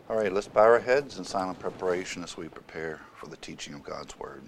All right, let's bow our heads in silent preparation as we prepare for the teaching of God's Word.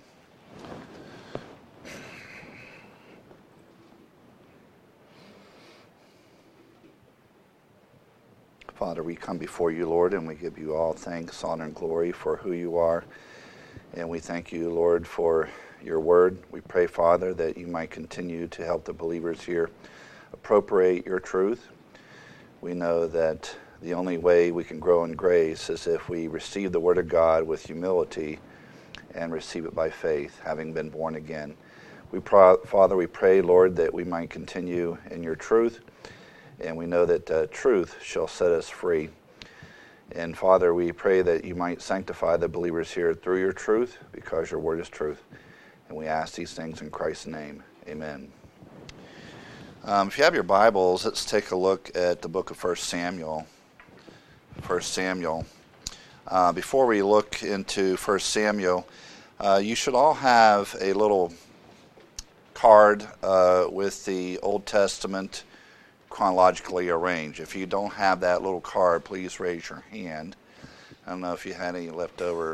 Father, we come before you, Lord, and we give you all thanks, honor, and glory for who you are. And we thank you, Lord, for your word. We pray, Father, that you might continue to help the believers here appropriate your truth. We know that the only way we can grow in grace is if we receive the word of God with humility and receive it by faith, having been born again. Father, we pray, Lord, that we might continue in your truth, and we know that truth shall set us free. And Father, we pray that you might sanctify the believers here through your truth, because your word is truth. And we ask these things in Christ's name. Amen. If you have your Bibles, let's take a look at the book of 1 Samuel. 1 Samuel. Before we look into 1 Samuel, you should all have a little card with the Old Testament chronologically arranged. If you don't have that little card, please raise your hand. I don't know if you had any left over.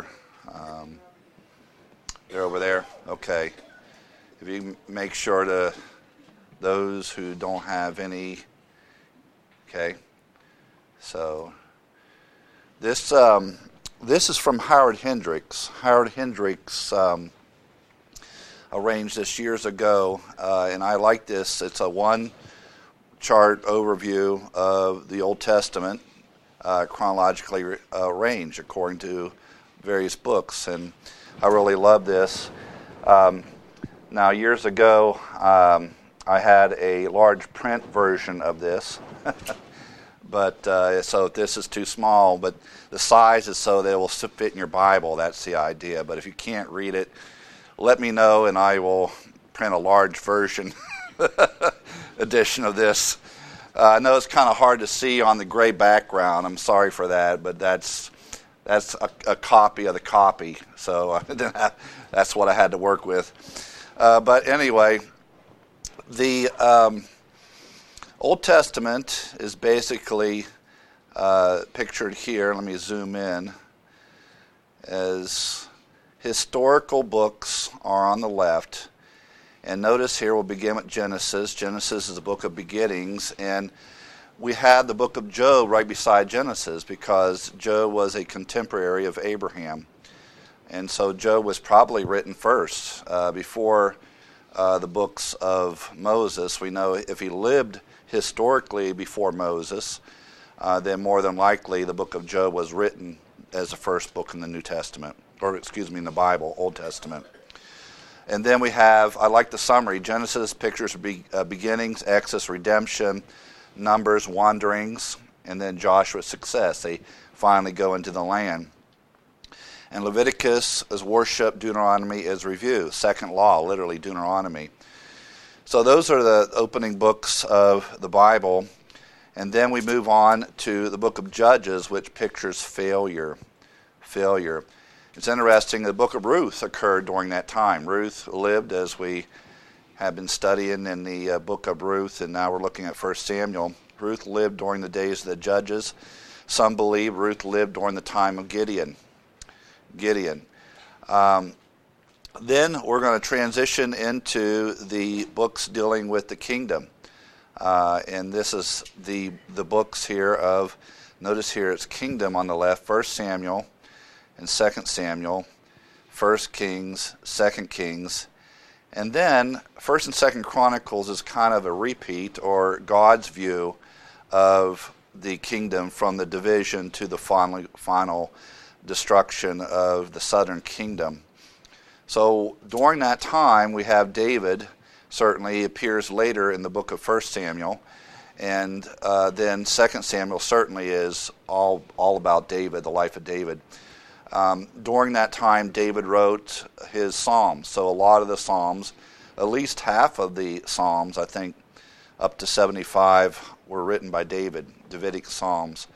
They're over there? Okay. If you make sure to those who don't have any, okay. So this is from Howard Hendricks. Howard Hendricks arranged this years ago, and I like this. It's a one chart overview of the Old Testament, chronologically arranged according to various books, and I really love this. Now, years ago, I had a large print version of this, but so this is too small, but the size is so that it will fit in your Bible. That's the idea. But if you can't read it, let me know, and I will print a large version edition of this. I know it's kind of hard to see on the gray background. I'm sorry for that, but that's a copy of the copy. So that's what I had to work with. But anyway, the Old Testament is basically pictured here. Let me zoom in. As historical books are on the left. And notice here we'll begin with Genesis. Genesis is a book of beginnings, and we had the book of Job right beside Genesis because Job was a contemporary of Abraham. And so Job was probably written first before the books of Moses. We know if he lived historically before Moses, then more than likely the book of Job was written as the first book in the New Testament, in the Bible, Old Testament. And then we have, I like the summary, Genesis pictures beginnings, Exodus redemption, Numbers wanderings, and then Joshua's success. They finally go into the land. And Leviticus is worship, Deuteronomy is review, second law, literally Deuteronomy. So those are the opening books of the Bible. And then we move on to the book of Judges, which pictures failure. It's interesting, the book of Ruth occurred during that time. Ruth lived, as we have been studying in the book of Ruth, and now we're looking at 1 Samuel. Ruth lived during the days of the Judges. Some believe Ruth lived during the time of Gideon. Then we're going to transition into the books dealing with the kingdom. And this is the books here of, notice here it's kingdom on the left, 1 Samuel, and 2 Samuel, 1 Kings, 2 Kings, and then 1 and 2 Chronicles is kind of a repeat or God's view of the kingdom from the division to the final destruction of the southern kingdom. So during that time we have David, certainly appears later in the book of 1 Samuel, and then 2 Samuel certainly is all about David, the life of David. During that time, David wrote his Psalms. So a lot of the Psalms, at least half of the Psalms, I think up to 75, were written by David, Davidic Psalms.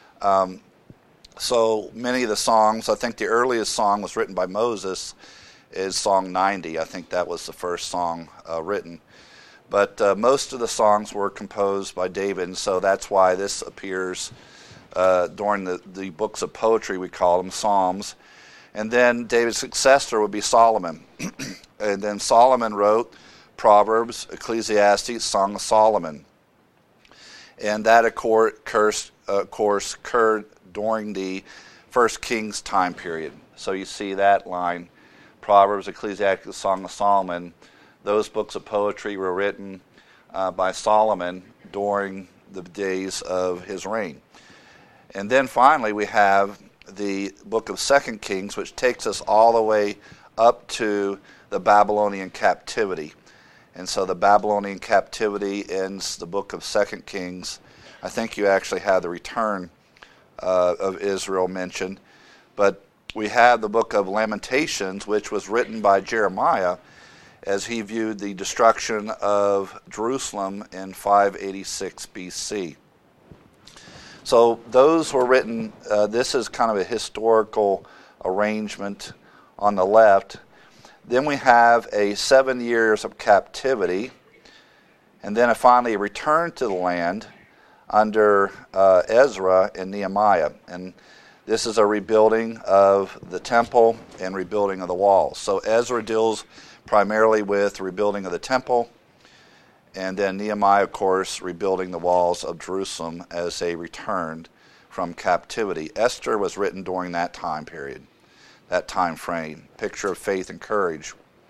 So many of the songs, I think the earliest song was written by Moses, is Song 90. I think that was the first song written. But most of the songs were composed by David, and so that's why this appears during the books of poetry, we call them Psalms. And then David's successor would be Solomon. And then Solomon wrote Proverbs, Ecclesiastes, Song of Solomon. And that, of course, occurred during the First Kings time period. So you see that line, Proverbs, Ecclesiastes, Song of Solomon. Those books of poetry were written by Solomon during the days of his reign. And then finally we have the book of 2 Kings, which takes us all the way up to the Babylonian captivity. And so the Babylonian captivity ends the book of 2 Kings. I think you actually have the return of Israel mentioned. But we have the book of Lamentations, which was written by Jeremiah as he viewed the destruction of Jerusalem in 586 BC. So those were written, this is kind of a historical arrangement on the left. Then we have a 7 years of captivity, and then finally a return to the land under Ezra and Nehemiah. And this is a rebuilding of the temple and rebuilding of the walls. So Ezra deals primarily with rebuilding of the temple, and then Nehemiah, of course, rebuilding the walls of Jerusalem as they returned from captivity. Esther was written during that time period, that time frame. Picture of faith and courage.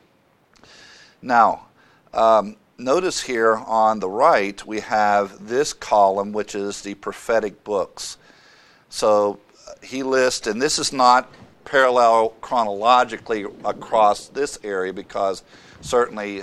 Now, notice here on the right we have this column, which is the prophetic books. So he lists, and this is not parallel chronologically across this area, because certainly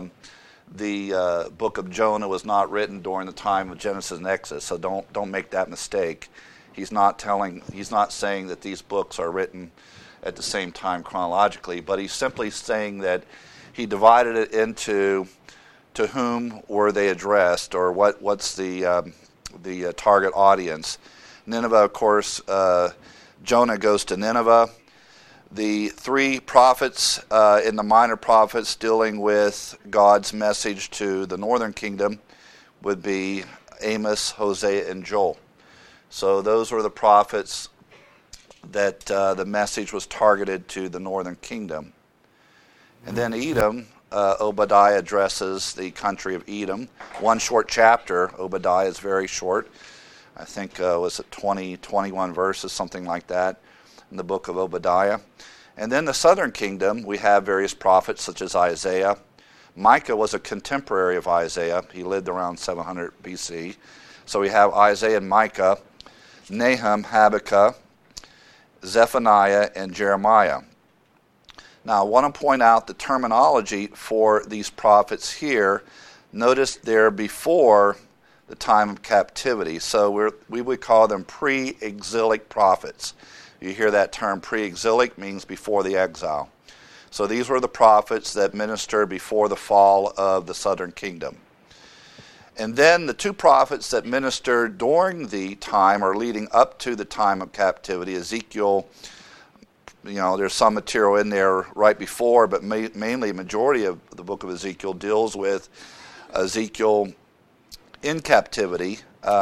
the book of Jonah was not written during the time of Genesis and Exodus, so don't make that mistake. He's not saying that these books are written at the same time chronologically, but he's simply saying that he divided it into to whom were they addressed, or what's the target audience. Nineveh, of course, Jonah goes to Nineveh. The three prophets in the minor prophets dealing with God's message to the northern kingdom would be Amos, Hosea, and Joel. So those were the prophets that the message was targeted to the northern kingdom. And then Edom, Obadiah addresses the country of Edom. One short chapter. Obadiah is very short. I think was it 21 verses, something like that, in the book of Obadiah. And then the southern kingdom, we have various prophets such as Isaiah. Micah was a contemporary of Isaiah. He lived around 700 BC. So we have Isaiah and Micah, Nahum, Habakkuk, Zephaniah, and Jeremiah. Now, I want to point out the terminology for these prophets here. Notice they're before the time of captivity. So we would call them pre-exilic prophets. You hear that term pre-exilic, means before the exile. So these were the prophets that ministered before the fall of the southern kingdom. And then the two prophets that ministered during the time or leading up to the time of captivity, Ezekiel, there's some material in there right before, but mainly a majority of the book of Ezekiel deals with Ezekiel in captivity.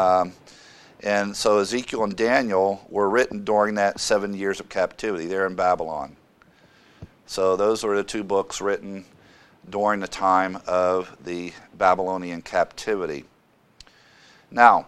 And so Ezekiel and Daniel were written during that 7 years of captivity there in Babylon. So those were the two books written during the time of the Babylonian captivity. Now,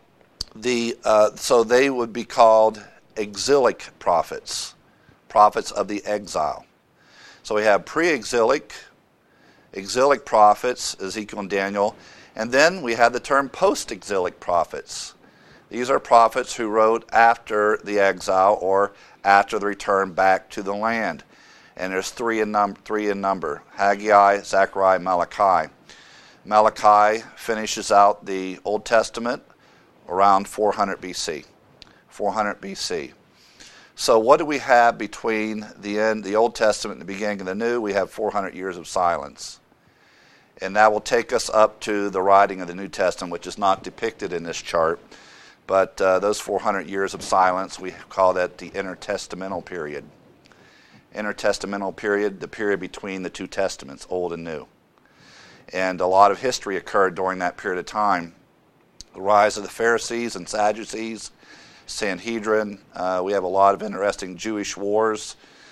so they would be called exilic prophets, prophets of the exile. So we have pre-exilic, exilic prophets, Ezekiel and Daniel, and then we have the term post-exilic prophets. These are prophets who wrote after the exile or after the return back to the land. And there's three in number: Haggai, Zechariah, Malachi. Malachi finishes out the Old Testament around 400 BC. 400 BC. So what do we have between the Old Testament and the beginning of the New? We have 400 years of silence. And that will take us up to the writing of the New Testament, which is not depicted in this chart. But those 400 years of silence, we call that the intertestamental period. Intertestamental period, the period between the two testaments, Old and New. And a lot of history occurred during that period of time. The rise of the Pharisees and Sadducees, Sanhedrin. We have a lot of interesting Jewish wars.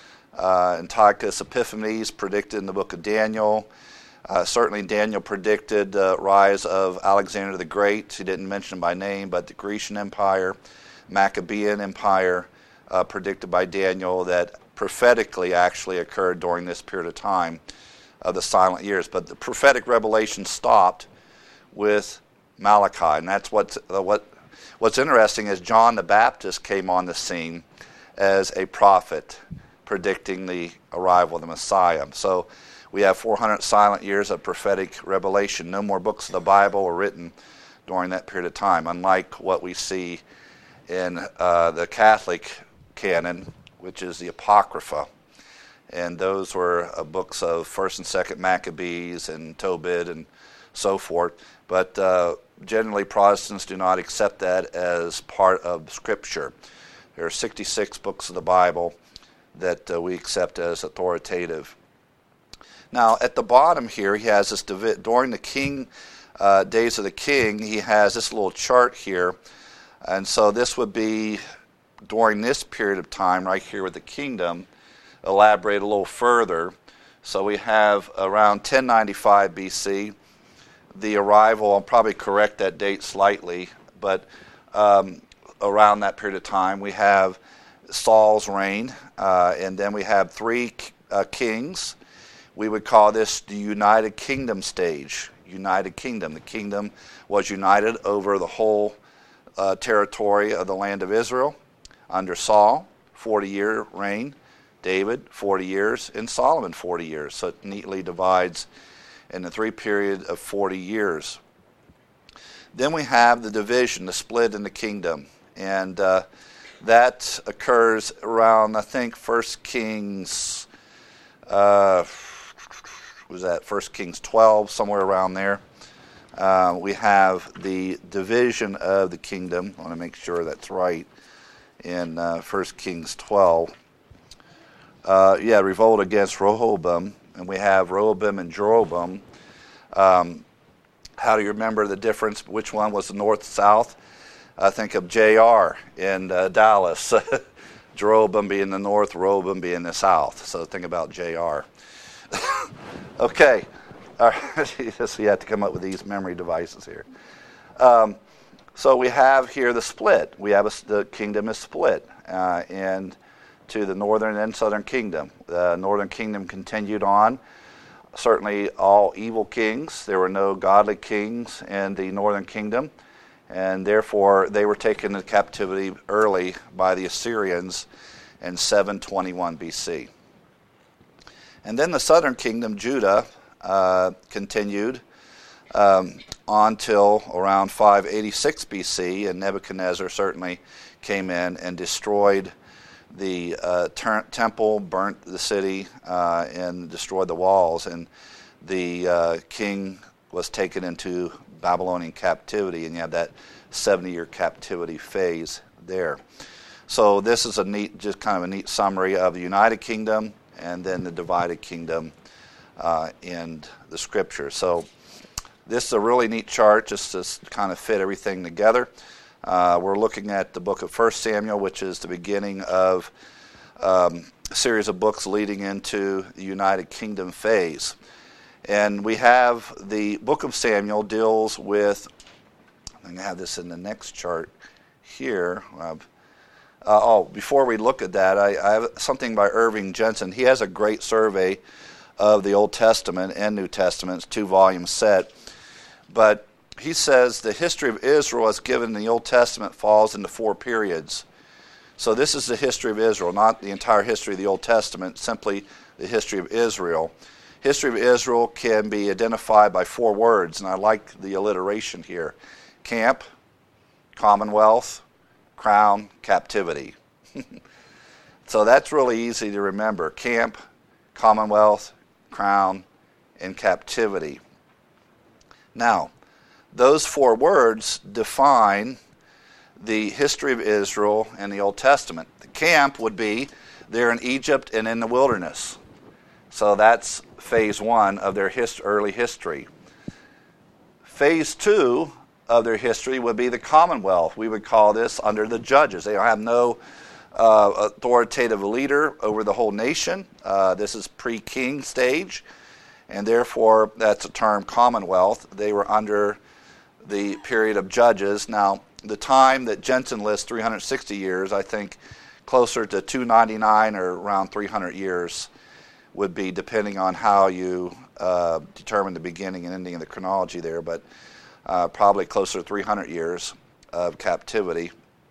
Antiochus Epiphanes predicted in the book of Daniel. Certainly Daniel predicted the rise of Alexander the Great. He didn't mention him by name, but the Grecian Empire, Maccabean Empire, predicted by Daniel, that prophetically actually occurred during this period of time of the silent years. But the prophetic revelation stopped with Malachi, and that's what's interesting is John the Baptist came on the scene as a prophet predicting the arrival of the Messiah. So we have 400 silent years of prophetic revelation. No more books of the Bible were written during that period of time, unlike what we see in the Catholic canon, which is the Apocrypha. And those were books of 1st and 2nd Maccabees and Tobit and so forth. But generally Protestants do not accept that as part of Scripture. There are 66 books of the Bible that we accept as authoritative. Now, at the bottom here, he has this during the king days of the king, he has this little chart here. And so this would be during this period of time right here with the kingdom, elaborate a little further. So we have around 1095 BC, the arrival, I'll probably correct that date slightly, but around that period of time, we have Saul's reign, and then we have three kings. We would call this the United Kingdom stage. United Kingdom. The kingdom was united over the whole territory of the land of Israel under Saul, 40-year reign, David, 40 years, and Solomon, 40 years. So it neatly divides in the three period of 40 years. Then we have the division, the split in the kingdom, and that occurs around, I think, 1 Kings, was that 1 Kings 12, somewhere around there. We have the division of the kingdom. I want to make sure that's right in 1 Kings 12. Revolt against Rehoboam, and we have Rehoboam and Jeroboam. How do you remember the difference? Which one was the north-south? I think of J.R. in Dallas. Jeroboam being the north, Rehoboam being the south. So think about J.R. Okay. All right. So you have to come up with these memory devices here. So we have here the split. We have the kingdom is split and to the northern and southern kingdom. The northern kingdom continued on. Certainly all evil kings. There were no godly kings in the northern kingdom, and therefore they were taken into captivity early by the Assyrians in 721 BC. And then the southern kingdom, Judah, continued until around 586 BC, and Nebuchadnezzar certainly came in and destroyed the temple, burnt the city, and destroyed the walls, and the king was taken into Babylonian captivity, and you have that 70-year captivity phase there. So this is a neat summary of the United Kingdom and then the divided kingdom in the Scripture. So this is a really neat chart just to kind of fit everything together. We're looking at the book of 1 Samuel, which is the beginning of a series of books leading into the United Kingdom phase. And we have the book of Samuel deals with, I'm going to have this in the next chart here. Before we look at that, I have something by Irving Jensen. He has a great survey of the Old Testament and New Testament. It's a 2-volume set. But he says the history of Israel as given in the Old Testament falls into 4 periods. So this is the history of Israel, not the entire history of the Old Testament, simply the history of Israel. History of Israel can be identified by 4 words, and I like the alliteration here. Camp, commonwealth, crown, captivity. So that's really easy to remember. Camp, commonwealth, crown, and captivity. Now, those 4 words define the history of Israel in the Old Testament. The camp would be there in Egypt and in the wilderness. So that's phase 1 of their early history. Phase 2 of their history would be the Commonwealth. We would call this under the judges. They have no authoritative leader over the whole nation. This is pre-king stage, and therefore that's a term, Commonwealth. They were under the period of judges. Now, the time that Jensen lists, 360 years, I think closer to 299 or around 300 years would be, depending on how you determine the beginning and ending of the chronology there, but probably closer to 300 years of captivity.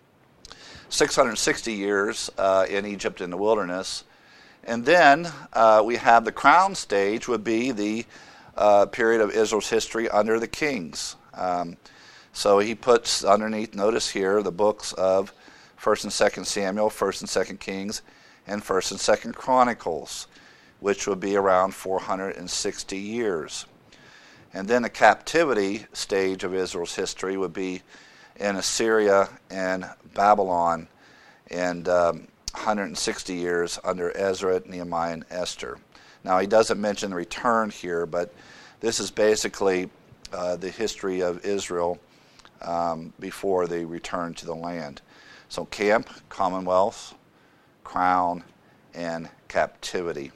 660 years in Egypt in the wilderness. And then we have the crown stage would be the period of Israel's history under the kings. So he puts underneath, notice here, the books of 1st and 2nd Samuel, 1st and 2nd Kings, and 1st and 2nd Chronicles, which would be around 460 years. And then the captivity stage of Israel's history would be in Assyria and Babylon, and 160 years under Ezra, Nehemiah, and Esther. Now, he doesn't mention the return here, but this is basically the history of Israel before they return to the land. So camp, Commonwealth, crown, and captivity.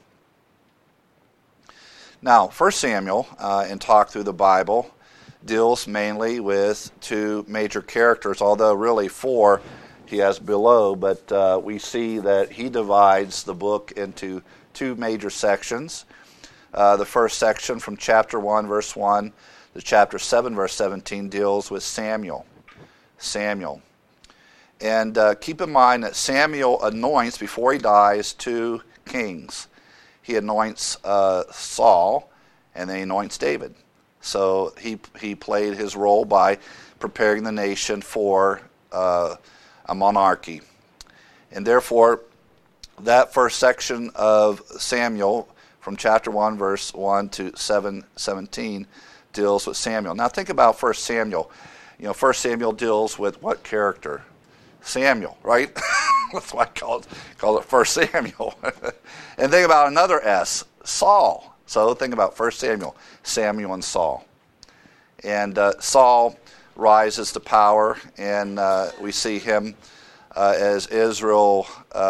Now, 1 Samuel, in Talk Through the Bible, deals mainly with two major characters, although really four he has below, but we see that he divides the book into two major sections. The first section from chapter 1, verse 1 to chapter 7, verse 17 deals with Samuel. And keep in mind that Samuel anoints, before he dies, two kings. He anoints Saul, and then he anoints David. So he played his role by preparing the nation for a monarchy. And therefore, that first section of Samuel, from chapter 1, verse 1 to 17, deals with Samuel. Now think about 1 Samuel. 1 Samuel deals with what character? Samuel, right? That's why I call it 1 Samuel. And think about another S, Saul. So think about 1 Samuel, Samuel and Saul. And Saul rises to power, and we see him as Israel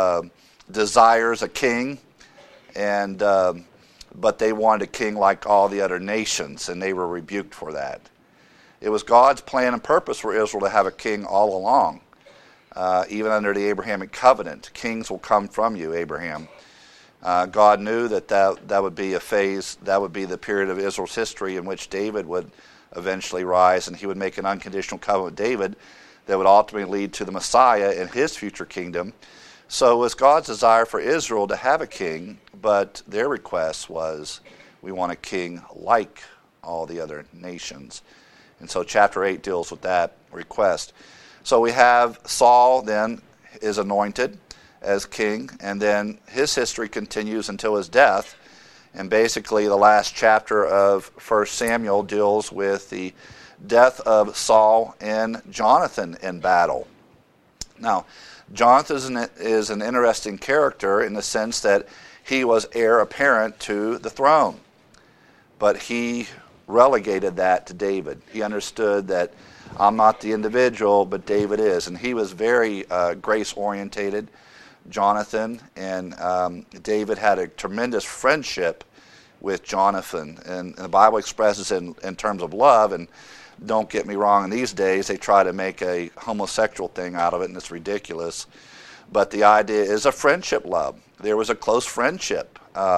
desires a king, and but they wanted a king like all the other nations, and they were rebuked for that. It was God's plan and purpose for Israel to have a king all along. Even under the Abrahamic covenant, kings will come from you, Abraham. God knew that would be a phase, that would be the period of Israel's history in which David would eventually rise, and he would make an unconditional covenant with David that would ultimately lead to the Messiah and his future kingdom. So it was God's desire for Israel to have a king, but their request was, we want a king like all the other nations. And so chapter 8 deals with that request. So we have Saul then is anointed as king, and then his history continues until his death. And basically the last chapter of 1 Samuel deals with the death of Saul and Jonathan in battle. Now, Jonathan is an interesting character in the sense that he was heir apparent to the throne, but he relegated that to David. He understood that I'm not the individual, but David is. And he was very grace-orientated, Jonathan, and David had a tremendous friendship with Jonathan. And the Bible expresses it in terms of love, and don't get me wrong, in these days they try to make a homosexual thing out of it, and it's ridiculous. But the idea is a friendship love. There was a close friendship.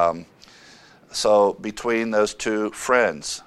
So between those two friends,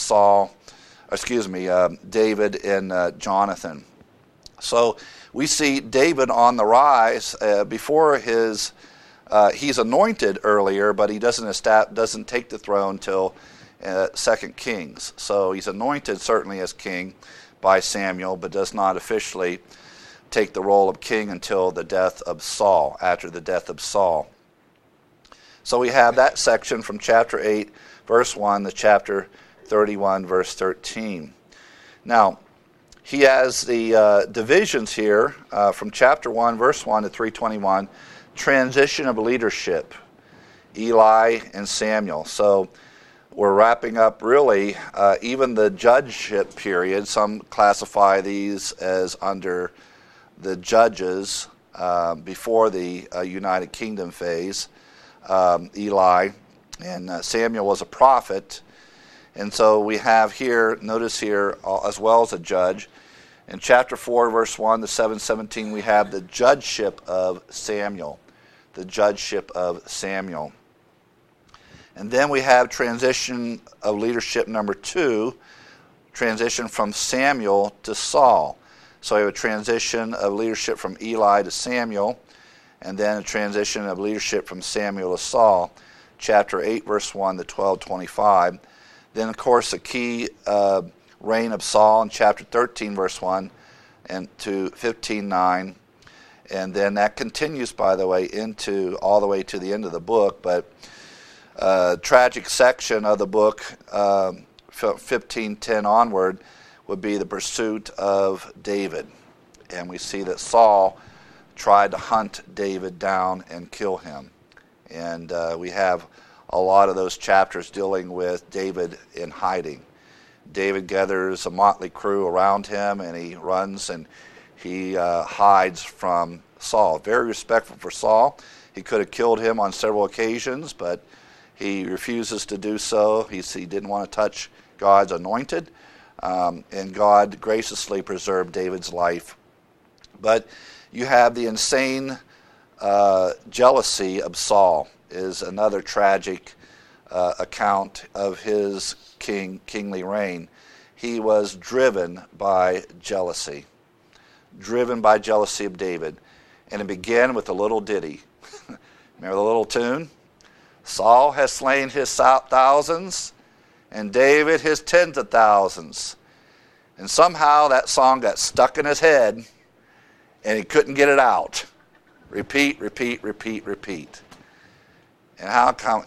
David and Jonathan. So we see David on the rise before he's anointed earlier, but he doesn't take the throne till 2 Kings. So he's anointed certainly as king by Samuel, but does not officially take the role of king until the death of Saul, after the death of Saul. So we have that section from chapter 8, verse 1 to chapter 31, verse 13. Now, he has the divisions here from chapter 1, verse 1 to 321, transition of leadership, Eli and Samuel. So we're wrapping up really even the judgeship period. Some classify these as under the judges before the United Kingdom phase. Eli and Samuel was a prophet. And so we have here, notice here, as well as a judge. In chapter 4, verse 1 to 7:17, we have the judgeship of Samuel. The judgeship of Samuel. And then we have transition of leadership number 2, transition from Samuel to Saul. So we have a transition of leadership from Eli to Samuel, and then a transition of leadership from Samuel to Saul, chapter 8, verse 1 to 12:25. Then, of course, the key reign of Saul in chapter 13, verse 1 and to 15:9. And then that continues, by the way, into all the way to the end of the book. But tragic section of the book, 15:10 onward, would be the pursuit of David. And we see that Saul tried to hunt David down and kill him. And we have a lot of those chapters dealing with David in hiding. David gathers a motley crew around him, and he runs and he hides from Saul. Very respectful for Saul. He could have killed him on several occasions, but he refuses to do so. He didn't want to touch God's anointed, and God graciously preserved David's life. But you have the insane jealousy of Saul is another tragic account of his kingly reign. He was driven by jealousy of David. And it began with a little ditty. Remember the little tune? Saul has slain his thousands, and David his tens of thousands. And somehow that song got stuck in his head, and he couldn't get it out. Repeat, repeat, repeat, repeat. And how come,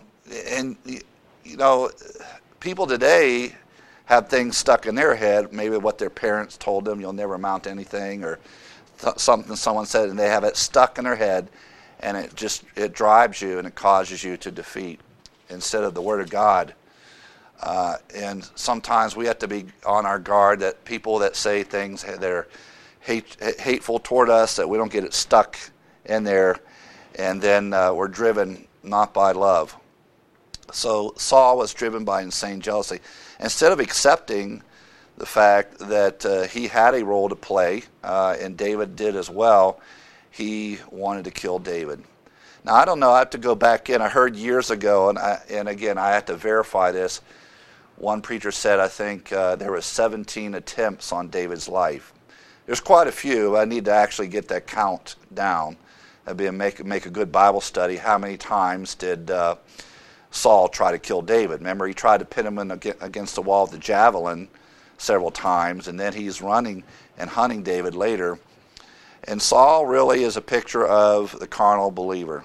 people today have things stuck in their head, maybe what their parents told them, you'll never amount to anything, or something someone said, and they have it stuck in their head, and it drives you and it causes you to defeat instead of the Word of God. And sometimes we have to be on our guard that people that say things that are hateful toward us, that we don't get it stuck in there, and then we're driven not by love. So Saul was driven by insane jealousy. Instead of accepting the fact that he had a role to play, and David did as well, he wanted to kill David. Now, I don't know, I have to go back in. I heard years ago, and again, I have to verify this. One preacher said, I think there were 17 attempts on David's life. There's quite a few. I need to actually get that count down. That'd be make a good Bible study. How many times did Saul try to kill David? Remember, he tried to pin him against the wall with the javelin several times, and then he's running and hunting David later. And Saul really is a picture of the carnal believer.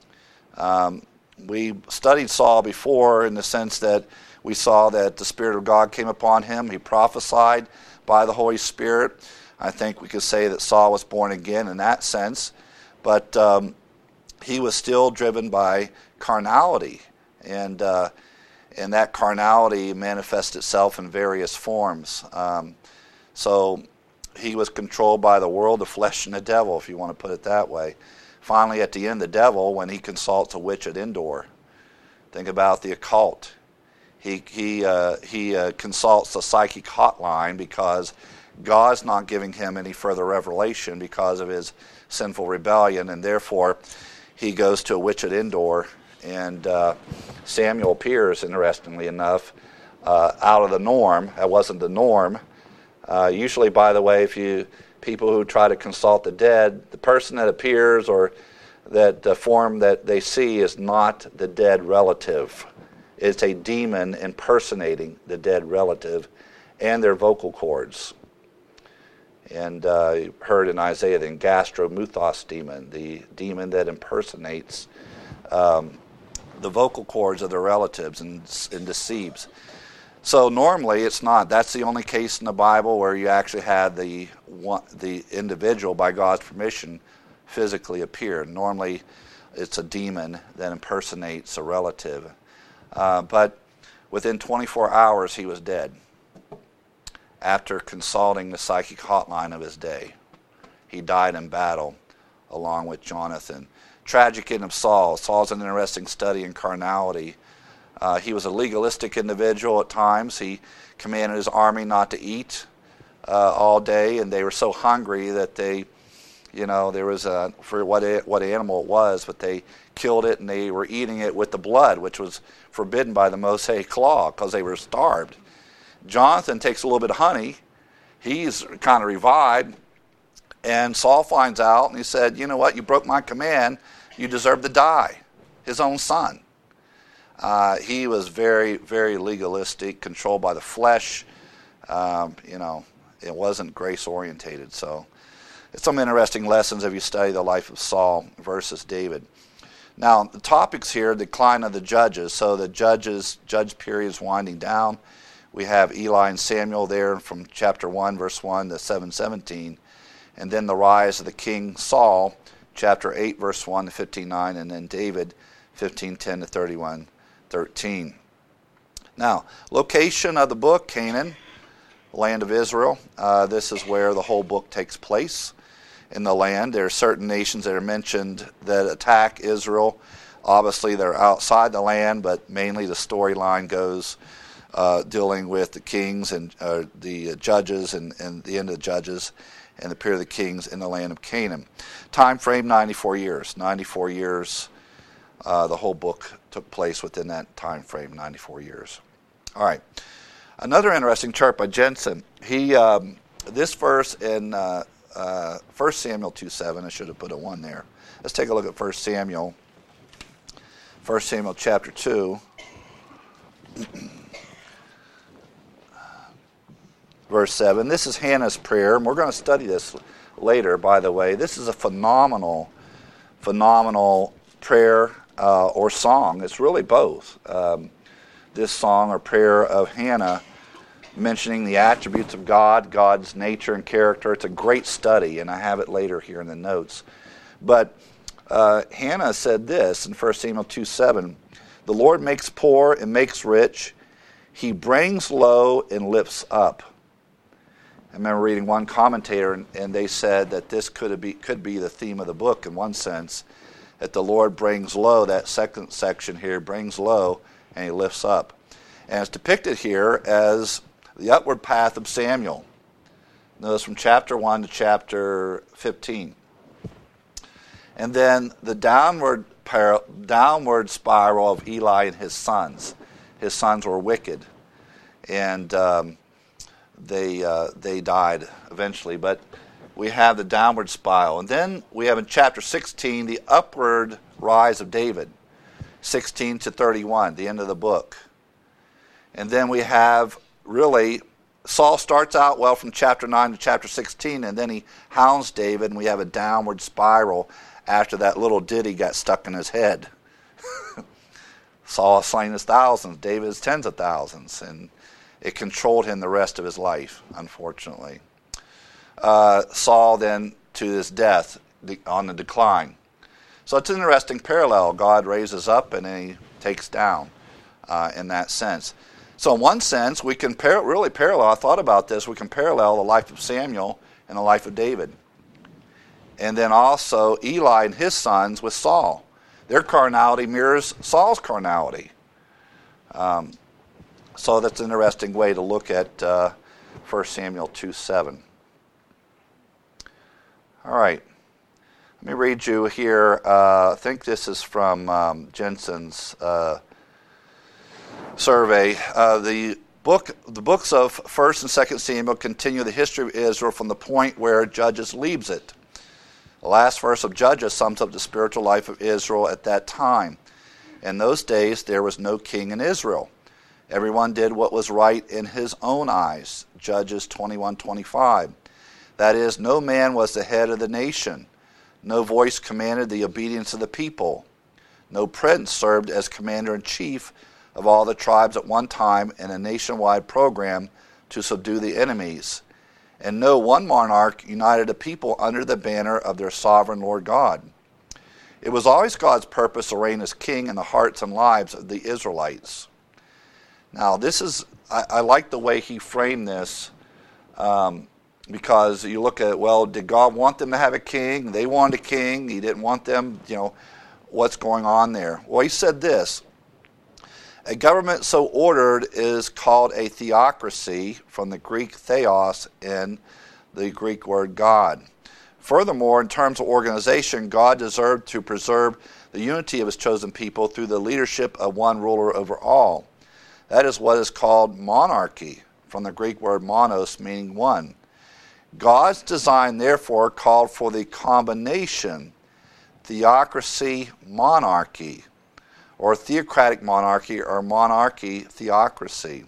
We studied Saul before in the sense that we saw that the Spirit of God came upon him. He prophesied by the Holy Spirit. I think we could say that Saul was born again in that sense. But he was still driven by carnality. And that carnality manifests itself in various forms. So he was controlled by the world, the flesh, and the devil, if you want to put it that way. Finally, at the end, the devil, when he consults a witch at Endor. Think about the occult. He consults the psychic hotline because God's not giving him any further revelation because of his sinful rebellion, and therefore he goes to a witch at Endor, and Samuel appears, interestingly enough, out of the norm. That wasn't the norm. Usually, by the way, people who try to consult the dead, the person that appears or that the form that they see is not the dead relative. It's a demon impersonating the dead relative and their vocal cords. And you heard in Isaiah the gastromuthos demon, the demon that impersonates the vocal cords of their relatives and deceives. So normally it's not. That's the only case in the Bible where you actually had the individual, by God's permission, physically appear. Normally it's a demon that impersonates a relative. But Within 24 hours, he was dead after consulting the psychic hotline of his day. He died in battle along with Jonathan. Tragic end of Saul. Saul's an interesting study in carnality. He was a legalistic individual at times. He commanded his army not to eat all day, and they were so hungry that they, there was for what animal it was, but they killed it and they were eating it with the blood, which was forbidden by the Mosaic law because they were starved. Jonathan takes a little bit of honey. He's kind of revived, and Saul finds out, and he said, "You know what? You broke my command. You deserve to die." His own son. He was very, very legalistic, controlled by the flesh. It wasn't grace-orientated. So it's some interesting lessons if you study the life of Saul versus David. Now, the topics here, decline of the judges. So the judge period is winding down. We have Eli and Samuel there from chapter 1, verse 1 to 7:17. And then the rise of the king Saul, chapter 8, verse 1 to 15:9. And then David, 15:10 to 31:13. Now, location of the book, Canaan, land of Israel. This is where the whole book takes place in the land. There are certain nations that are mentioned that attack Israel. Obviously, they're outside the land, but mainly the storyline goes dealing with the kings and the judges and the end of the judges and the period of the kings in the land of Canaan. Time frame, 94 years. 94 years. The whole book took place within that time frame, 94 years. All right. Another interesting chart by Jensen. This verse in 1 Samuel 2:7, I should have put a 1 there. Let's take a look at 1 Samuel. 1 Samuel chapter 2. Verse 7. This is Hannah's prayer, and we're going to study this later, by the way. This is a phenomenal prayer or song. It's really both. This song or prayer of Hannah, mentioning the attributes of God, God's nature and character. It's a great study, and I have it later here in the notes. But Hannah said this in 1 Samuel 2:7, "The Lord makes poor and makes rich. He brings low and lifts up." I remember reading one commentator, and they said that this could be the theme of the book in one sense, that the Lord brings low, that second section here, brings low, and he lifts up. And it's depicted here as the upward path of Samuel. Notice from chapter 1 to chapter 15. And then the downward spiral of Eli and his sons. His sons were wicked, and they died eventually. But we have the downward spiral. And then we have in chapter 16 the upward rise of David, 16 to 31, the end of the book. And then we have really, Saul starts out well from chapter 9 to chapter 16, and then he hounds David, and we have a downward spiral after that little ditty got stuck in his head. Saul has slain his thousands, David his tens of thousands, and it controlled him the rest of his life, unfortunately. Saul then to his death on the decline. So it's an interesting parallel. God raises up and then he takes down in that sense. So in one sense, we can really parallel, I thought about this, we can parallel the life of Samuel and the life of David. And then also Eli and his sons with Saul. Their carnality mirrors Saul's carnality. So that's an interesting way to look at 1 Samuel 2:7. All right. Let me read you here. I think this is from Jensen's survey. The books of 1 and 2 Samuel continue the history of Israel from the point where Judges leaves it. The last verse of Judges sums up the spiritual life of Israel at that time. In those days, there was no king in Israel. Everyone did what was right in his own eyes. Judges 21:25. That is, no man was the head of the nation. No voice commanded the obedience of the people. No prince served as commander-in-chief of all the tribes at one time in a nationwide program to subdue the enemies. And no one monarch united a people under the banner of their sovereign Lord God. It was always God's purpose to reign as king in the hearts and lives of the Israelites. Now, I like the way he framed this, because you look at, well, did God want them to have a king? They wanted a king. He didn't want them, what's going on there? Well, he said this: a government so ordered is called a theocracy, from the Greek theos and the Greek word God. Furthermore, in terms of organization, God deserved to preserve the unity of his chosen people through the leadership of one ruler over all. That is what is called monarchy, from the Greek word monos, meaning one. God's design, therefore, called for the combination theocracy-monarchy, or theocratic monarchy, or monarchy-theocracy.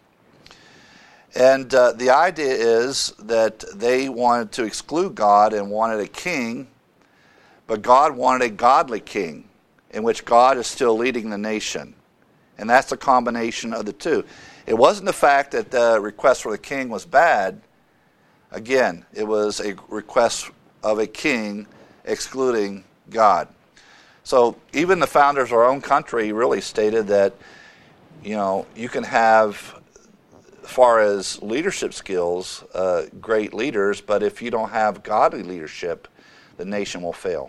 And the idea is that they wanted to exclude God and wanted a king, but God wanted a godly king, in which God is still leading the nation. And that's a combination of the two. It wasn't the fact that the request for the king was bad. Again, it was a request of a king excluding God. So even the founders of our own country really stated that, you can have, as far as leadership skills, great leaders, but if you don't have godly leadership, the nation will fail.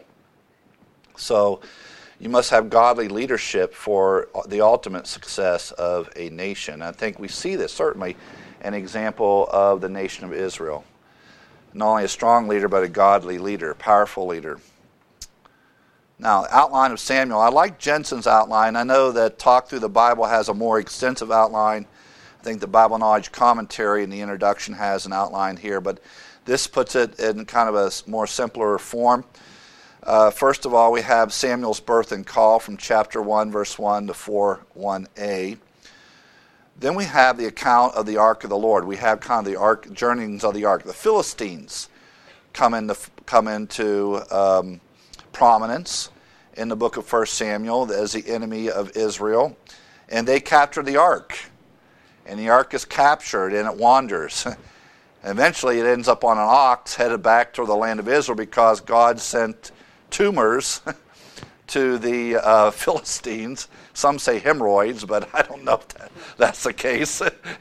So you must have godly leadership for the ultimate success of a nation. I think we see this, certainly, an example of the nation of Israel. Not only a strong leader, but a godly leader, a powerful leader. Now, outline of Samuel. I like Jensen's outline. I know that Talk Through the Bible has a more extensive outline. I think the Bible Knowledge Commentary in the introduction has an outline here, but this puts it in kind of a more simpler form. First of all, we have Samuel's birth and call from chapter 1, verse 1 to 4:1a. Then we have the account of the ark of the Lord. We have kind of the ark, journeyings of the ark. The Philistines come into prominence in the book of 1 Samuel as the enemy of Israel, and they capture the ark. And the ark is captured and it wanders. Eventually it ends up on an ox headed back to the land of Israel because God sent tumors to the Philistines. Some say hemorrhoids, but I don't know if that's the case.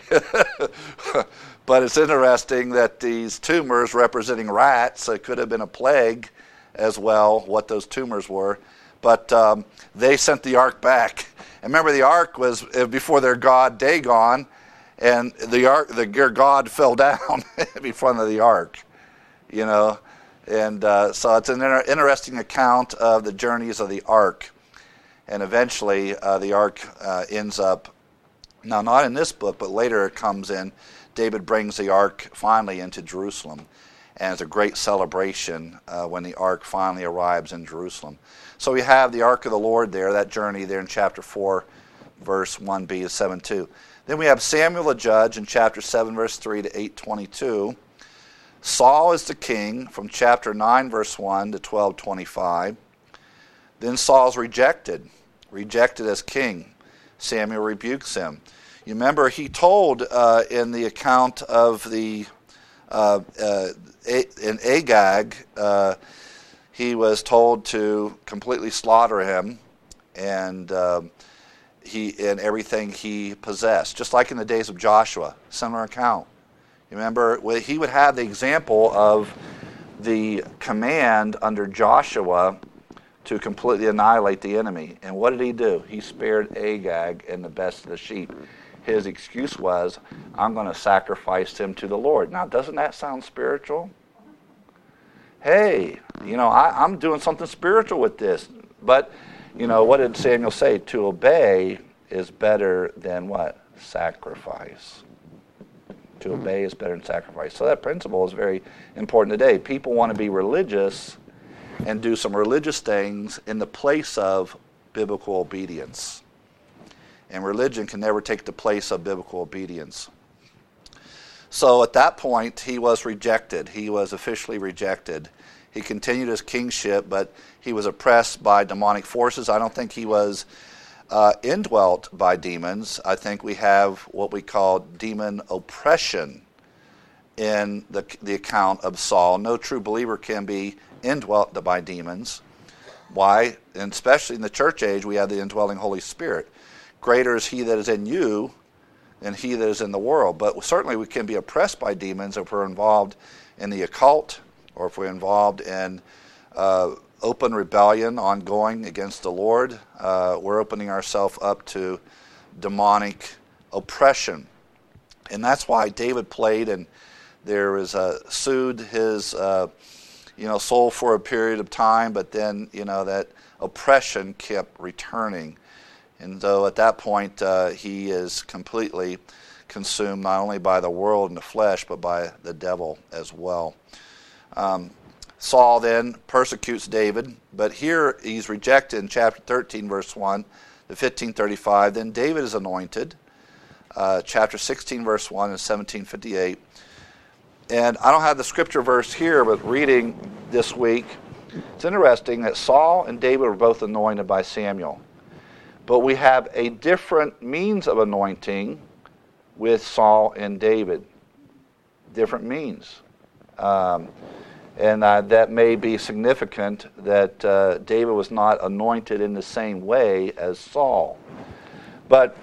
But it's interesting that these tumors representing rats, it could have been a plague as well, what those tumors were. But they sent the ark back. And remember, the ark was before their god Dagon, and their god fell down in front of the ark, And so it's an interesting account of the journeys of the ark. And eventually the ark ends up, now not in this book, but later it comes in. David brings the ark finally into Jerusalem. And it's a great celebration when the ark finally arrives in Jerusalem. So we have the ark of the Lord there, that journey there in chapter 4, verse 1b to 7:2. Then we have Samuel the judge in chapter 7, verse 3 to 8:22. Saul is the king from chapter 9, verse 1 to 12:25. Then Saul's rejected as king. Samuel rebukes him. You remember he told in the account of the in Agag, he was told to completely slaughter him and everything he possessed, just like in the days of Joshua, similar account. Remember, he would have the example of the command under Joshua to completely annihilate the enemy. And what did he do? He spared Agag and the best of the sheep. His excuse was, I'm going to sacrifice him to the Lord. Now, doesn't that sound spiritual? Hey, I'm doing something spiritual with this. But, what did Samuel say? To obey is better than what? Sacrifice. To obey is better than sacrifice. So that principle is very important today. People want to be religious and do some religious things in the place of biblical obedience. And religion can never take the place of biblical obedience. So at that point, he was rejected. He was officially rejected. He continued his kingship, but he was oppressed by demonic forces. I don't think he was indwelt by demons. I think we have what we call demon oppression in the account of Saul. No true believer can be indwelt by demons. Why? And especially in the church age, we have the indwelling Holy Spirit. Greater is he that is in you than he that is in the world. But certainly we can be oppressed by demons if we're involved in the occult, or if we're involved in open rebellion ongoing against the Lord. We're opening ourselves up to demonic oppression. And that's why David played, and there is soothed his soul for a period of time, but then that oppression kept returning. And so at that point he is completely consumed not only by the world and the flesh, but by the devil as well. Saul then persecutes David, but here he's rejected in chapter 13, verse 1 to 15:35. Then David is anointed, chapter 16, verse 1 and 17:58. And I don't have the scripture verse here, but reading this week, it's interesting that Saul and David were both anointed by Samuel. But we have a different means of anointing with Saul and David. Different means. And that may be significant that David was not anointed in the same way as Saul. But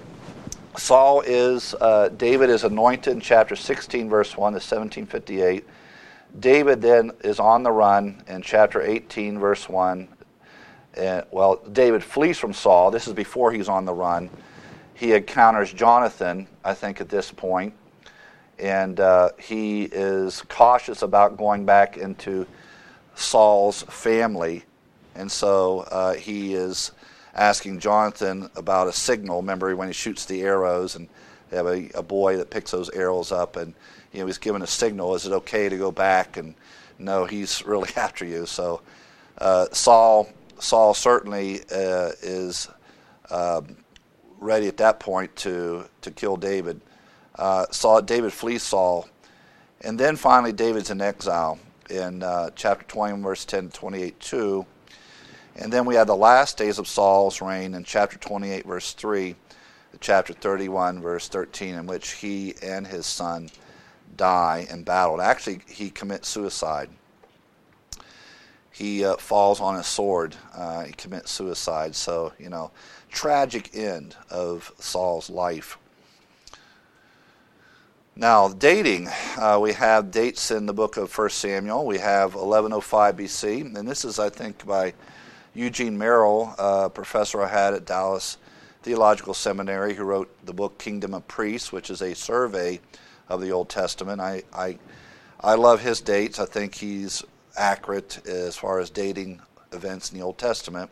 David is anointed in chapter 16, verse 1 to 17:58. David then is on the run in chapter 18, verse 1. David flees from Saul. This is before he's on the run. He encounters Jonathan, I think, at this point. And he is cautious about going back into Saul's family. And so he is asking Jonathan about a signal. Remember when he shoots the arrows, and they have a boy that picks those arrows up, and he's given a signal. Is it okay to go back? And no, he's really after you. So Saul certainly is ready at that point to kill David. David flees Saul, and then finally David's in exile in chapter 20, verse 10 to 28, 2. And then we have the last days of Saul's reign in chapter 28, verse 3, to chapter 31, verse 13, in which he and his son die in battle. Actually, he commits suicide. He falls on his sword. He commits suicide. So, tragic end of Saul's life. Now, dating. We have dates in the book of 1 Samuel. We have 1105 BC, and this is, I think, by Eugene Merrill, a professor I had at Dallas Theological Seminary, who wrote the book Kingdom of Priests, which is a survey of the Old Testament. I love his dates. I think he's accurate as far as dating events in the Old Testament.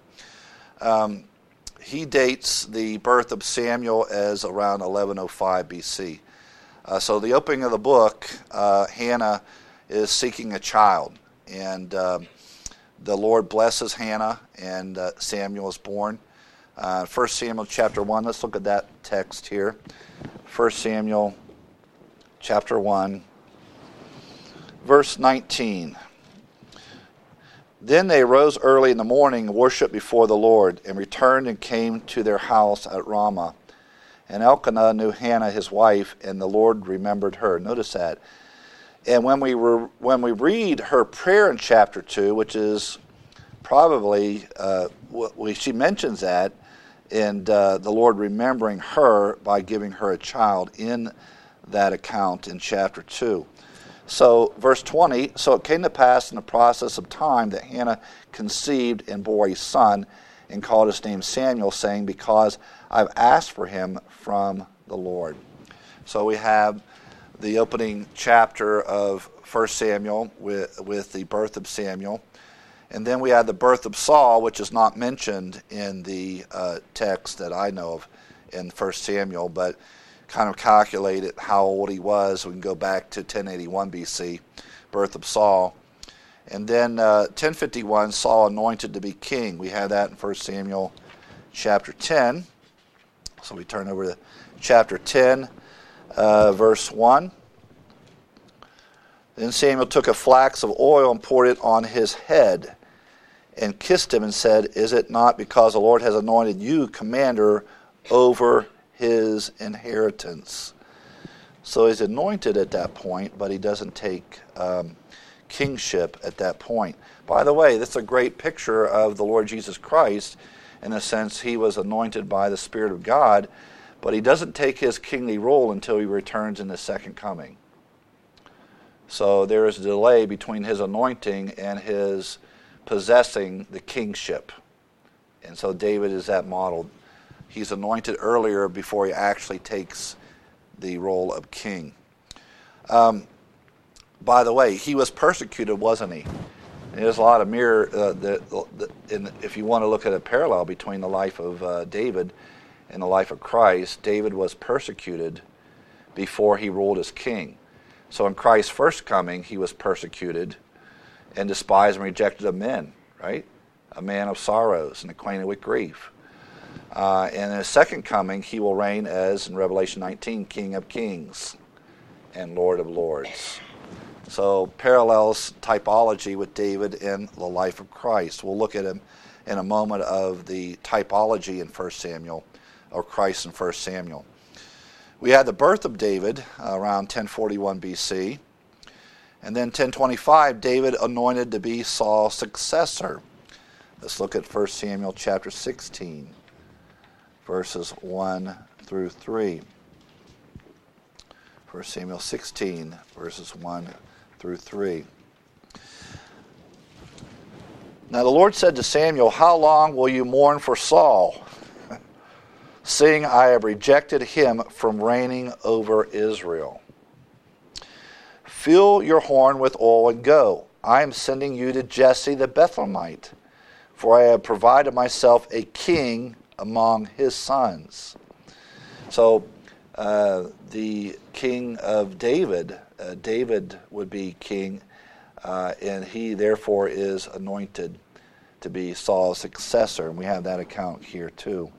He dates the birth of Samuel as around 1105 BC. So the opening of the book, Hannah is seeking a child, and the Lord blesses Hannah, and Samuel is born. 1 Samuel chapter 1, let's look at that text here. 1 Samuel chapter 1, verse 19. Then they arose early in the morning and worshipped before the Lord, and returned and came to their house at Ramah. And Elkanah knew Hannah his wife, and the Lord remembered her. Notice that. And when we read her prayer in chapter 2, which is probably, she mentions that, and the Lord remembering her by giving her a child in that account in chapter 2. So, verse 20, so it came to pass in the process of time that Hannah conceived and bore a son, and called his name Samuel, saying, because I've asked for him from the Lord. So we have the opening chapter of 1 Samuel with the birth of Samuel. And then we have the birth of Saul, which is not mentioned in the text that I know of in 1 Samuel, but kind of calculated how old he was. We can go back to 1081 BC, birth of Saul. And then 1051, Saul anointed to be king. We have that in 1 Samuel chapter 10. So we turn over to chapter 10, verse 1. Then Samuel took a flask of oil and poured it on his head and kissed him and said, is it not because the Lord has anointed you commander over his inheritance? So he's anointed at that point, but he doesn't take kingship at that point. By the way, that's a great picture of the Lord Jesus Christ, in the sense he was anointed by the Spirit of God, But he doesn't take his kingly role until he returns in the second coming. So there is a delay between his anointing and his possessing the kingship. And so David is that model. He's anointed earlier before he actually takes the role of king. By the way, he was persecuted, wasn't he? And there's a lot of if you want to look at a parallel between the life of David and the life of Christ, David was persecuted before he ruled as king. So in Christ's first coming, he was persecuted and despised and rejected of men, right? A man of sorrows and acquainted with grief. And in his second coming, he will reign as, in Revelation 19, King of Kings and Lord of Lords. So parallels typology with David in the life of Christ. We'll look at him in a moment of the typology in 1 Samuel, or Christ in 1 Samuel. We had the birth of David around 1041 BC. And then 1025, David anointed to be Saul's successor. Let's look at 1 Samuel chapter 16, verses 1 through 3. 1 Samuel 16, verses 1 through 3. Now the Lord said to Samuel, "How long will you mourn for Saul, seeing I have rejected him from reigning over Israel? Fill your horn with oil and go. I am sending you to Jesse the Bethlehemite, for I have provided myself a king among his sons." So the king of David, David would be king, and he therefore is anointed to be Saul's successor. And we have that account here too.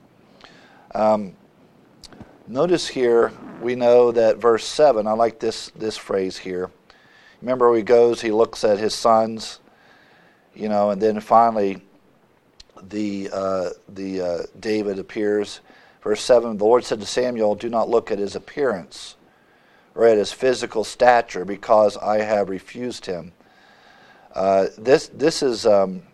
Notice here, we know that verse 7, I like this phrase here. Remember where he goes, he looks at his sons, and then finally the David appears. Verse 7, the Lord said to Samuel, "Do not look at his appearance or at his physical stature, because I have refused him." This is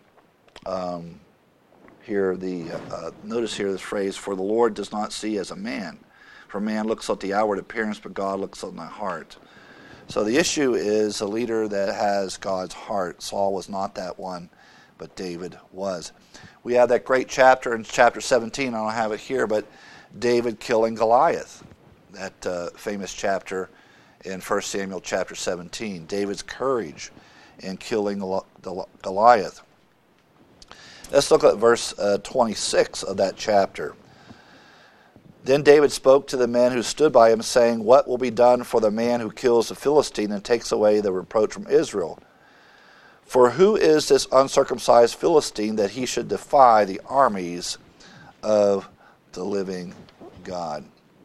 here notice here this phrase, "For the Lord does not see as a man. For man looks at the outward appearance, but God looks on the heart." So the issue is a leader that has God's heart. Saul was not that one, but David was. We have that great chapter in chapter 17. I don't have it here, but David killing Goliath. That famous chapter in 1 Samuel chapter 17. David's courage in killing Goliath. Let's look at verse 26 of that chapter. Then David spoke to the men who stood by him, saying, "What will be done for the man who kills the Philistine and takes away the reproach from Israel? For who is this uncircumcised Philistine that he should defy the armies of the living God?"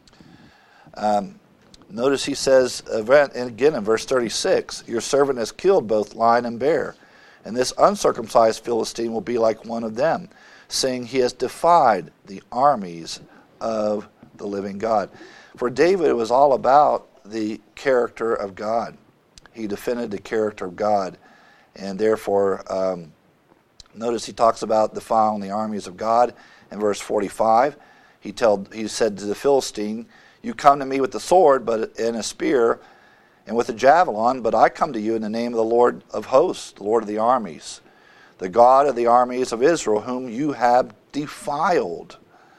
Notice he says, and again in verse 36, "Your servant has killed both lion and bear, and this uncircumcised Philistine will be like one of them, saying he has defied the armies of the living God." For David, it was all about the character of God. He defended the character of God. And therefore, notice he talks about defiling the armies of God. In verse 45, he said to the Philistine, "You come to me with the sword, but in a spear, and with a javelin, but I come to you in the name of the Lord of hosts, the Lord of the armies, the God of the armies of Israel, whom you have defiled."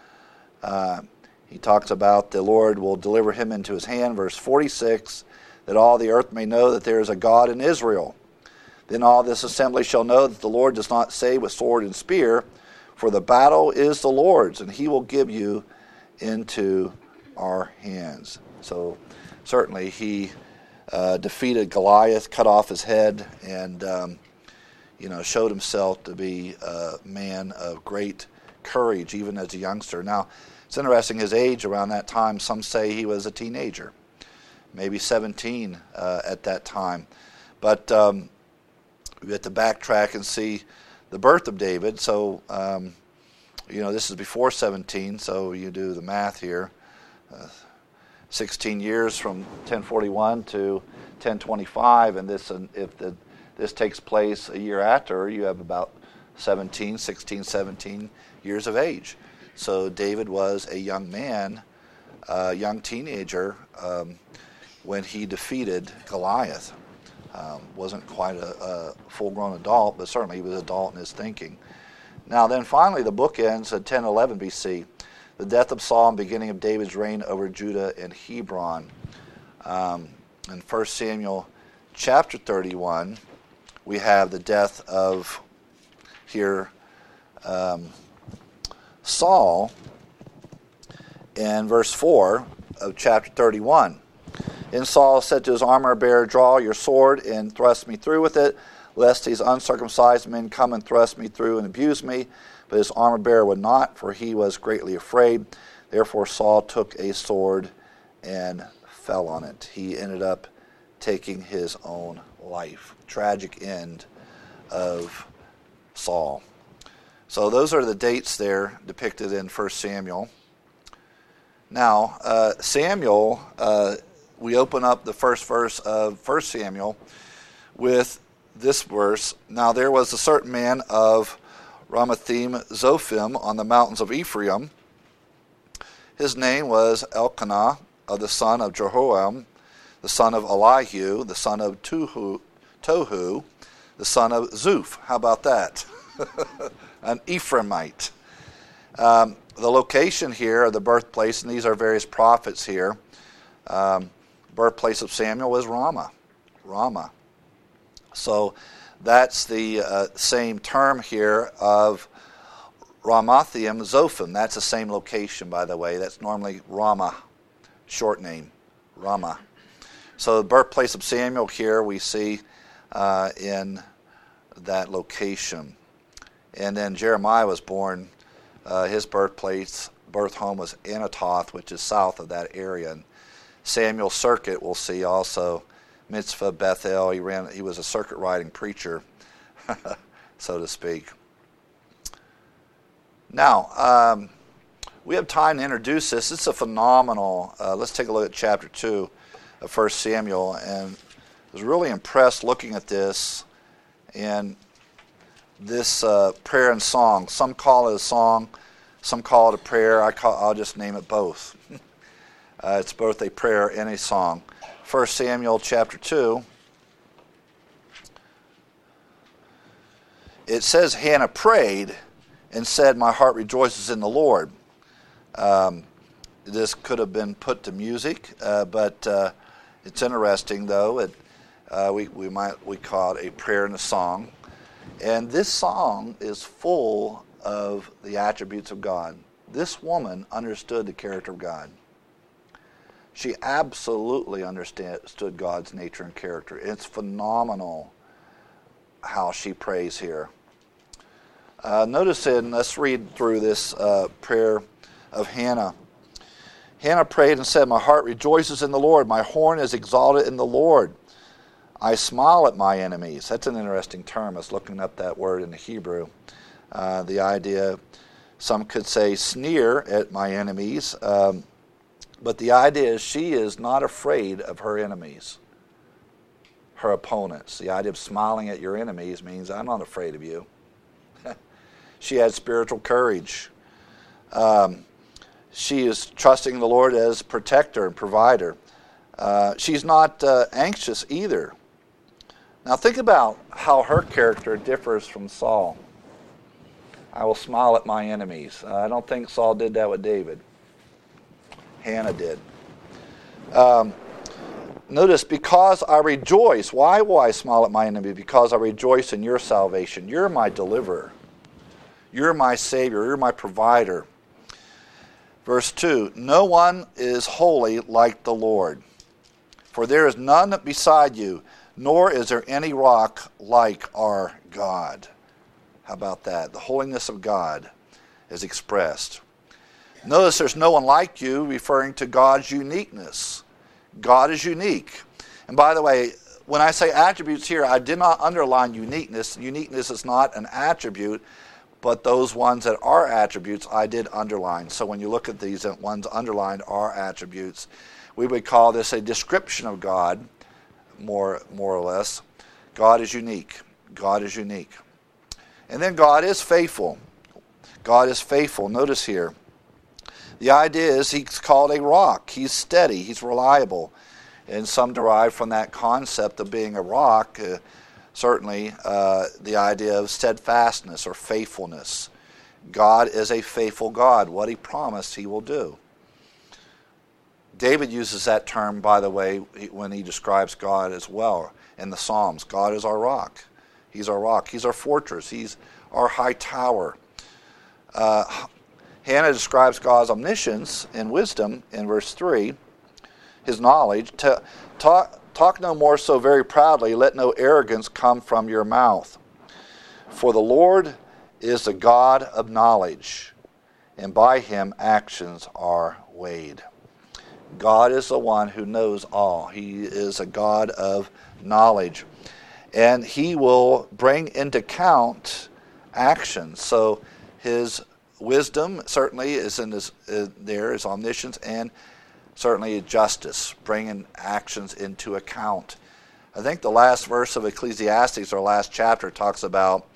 He talks about the Lord will deliver him into his hand. Verse 46, "that all the earth may know that there is a God in Israel. Then all this assembly shall know that the Lord does not save with sword and spear, for the battle is the Lord's, and he will give you into our hands." So certainly he defeated Goliath, cut off his head, and showed himself to be a man of great courage, even as a youngster. Now, it's interesting, his age around that time, some say he was a teenager, maybe 17 at that time. But we have to backtrack and see the birth of David. So, this is before 17, so you do the math here. 16 years from 1041 to 1025, and this takes place a year after, you have about 16, 17 years of age. So David was a young man young teenager when he defeated Goliath. Wasn't quite a full-grown adult, but certainly he was adult in his thinking. Now then finally the book ends at 1011 BC, the death of Saul and beginning of David's reign over Judah and Hebron. In 1 Samuel chapter 31, we have the death of here Saul in verse 4 of chapter 31. And Saul said to his armor-bearer, "Draw your sword and thrust me through with it, lest these uncircumcised men come and thrust me through and abuse me." But his armor-bearer would not, for he was greatly afraid. Therefore Saul took a sword and fell on it. He ended up taking his own life. Tragic end of Saul. So those are the dates there depicted in 1 Samuel. Now, Samuel, we open up the first verse of 1 Samuel with this verse. "Now there was a certain man of Ramathaim Zophim on the mountains of Ephraim. His name was Elkanah, of the son of Jehoram, the son of Elihu, the son of Tohu, the son of Zuph." How about that? An Ephraimite. The location here of the birthplace, and these are various prophets here, birthplace of Samuel was Ramah. So that's the same term here of Ramathaim Zophim. That's the same location, by the way. That's normally Ramah, short name, Ramah. So the birthplace of Samuel here we see in that location. And then Jeremiah was born. His birth home was Anatoth, which is south of that area. And Samuel Circuit, we'll see also, Mitzvah, Bethel. He was a circuit riding preacher, so to speak. Now, we have time to introduce this. It's a phenomenal, let's take a look at chapter 2 of 1 Samuel. And I was really impressed looking at this and this prayer and song. Some call it a song, some call it a prayer. I'll just name it both. It's both a prayer and a song. 1 Samuel chapter 2. It says Hannah prayed and said, "My heart rejoices in the Lord." This could have been put to music, but it's interesting though. We call it a prayer and a song. And this song is full of the attributes of God. This woman understood the character of God. She absolutely understood God's nature and character. It's phenomenal how she prays here. Let's read through this prayer of Hannah. Hannah prayed and said, "My heart rejoices in the Lord. My horn is exalted in the Lord. I smile at my enemies." That's an interesting term. I was looking up that word in the Hebrew. The idea, some could say sneer at my enemies, but the idea is she is not afraid of her enemies, her opponents. The idea of smiling at your enemies means I'm not afraid of you. She had spiritual courage. She is trusting the Lord as protector and provider. She's not anxious either. Now think about how her character differs from Saul. "I will smile at my enemies." I don't think Saul did that with David. Hannah did. Notice, "Because I rejoice." Why will I smile at my enemy? "Because I rejoice in your salvation." You're my deliverer. You're my Savior. You're my provider. Verse 2, "No one is holy like the Lord, for there is none beside you, nor is there any rock like our God." How about that? The holiness of God is expressed. Notice there's no one like you, referring to God's uniqueness. God is unique. And by the way, when I say attributes here, I did not underline uniqueness. Uniqueness is not an attribute, but those ones that are attributes I did underline. So when you look at these ones underlined are attributes. We would call this a description of God, more or less. God is unique. God is unique. And then God is faithful. God is faithful. Notice here, The idea is he's called a rock. He's steady. He's reliable. And some derive from that concept of being a rock, certainly the idea of steadfastness or faithfulness. God is a faithful God. What he promised, he will do. David uses that term, by the way, when he describes God as well in the Psalms. God is our rock. He's our rock. He's our fortress. He's our high tower. Hannah describes God's omniscience and wisdom in verse 3, his knowledge. Talk no more so very proudly, let no arrogance come from your mouth. For the Lord is the God of knowledge, and by him actions are weighed. God is the one who knows all. He is a God of knowledge. And he will bring into count actions. So his wisdom certainly is in his omniscience, and certainly justice, bringing actions into account. I think the last verse of Ecclesiastes, our last chapter, talks about,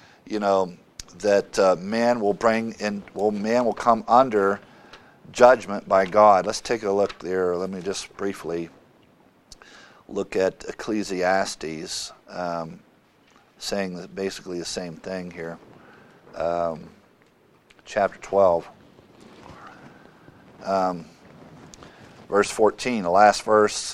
that man will come under judgment by God. Let's take a look there. Let me just briefly look at Ecclesiastes, saying basically the same thing here. Chapter 12, verse 14, the last verse,